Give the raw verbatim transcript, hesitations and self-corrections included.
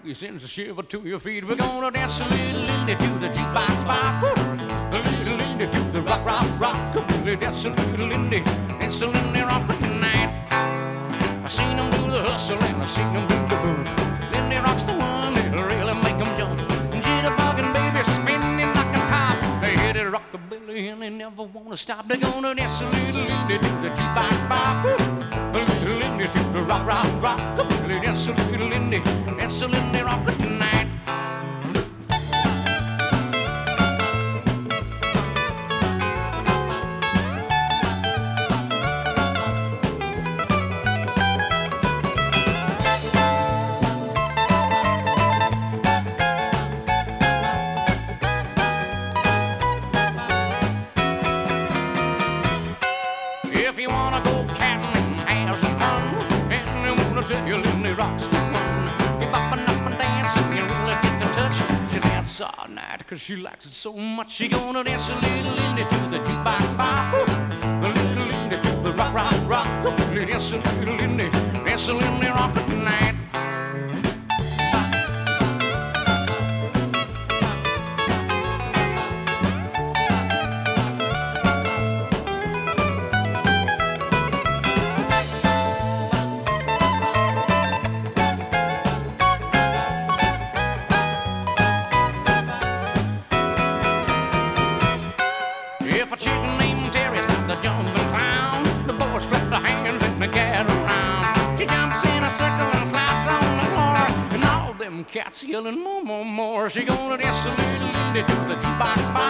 beat sends a shiver to your feet. We're gonna dance a little Lindy to the jukebox bar. A little Lindy to the rock, rock, rock. Dance a little Lindy, dance a Lindy rock tonight. I seen him do the hustle and I seen him do the boom. Lindy rocks the one that'll really make him jump. Jitterbugging baby spinning like a top. They hit it rockabilly and they never wanna stop. They're gonna dance a little Lindy to the jukebox bar. A little Lindy to the rock, rock, rock. Dance a little Lindy, dance a Lindy rock tonight. If you wanna go catting and have some fun, and you wanna tell you Lindy rocks the one, you bopping up and dancing, you really get the touch. She dance all night 'cause she likes it so much. She gonna dance a little Lindy to the jukebox bar. A little Lindy to the rock, rock, rock. Dance a little Lindy, dance a Lindy rock tonight. If a chicken named Terry starts to jump and clown, the boys clap their hands and they gather around. She jumps in a circle and slaps on the floor, and all them cats yelling more, more, more. She gonna dance a little Lindy to the jukebox bar.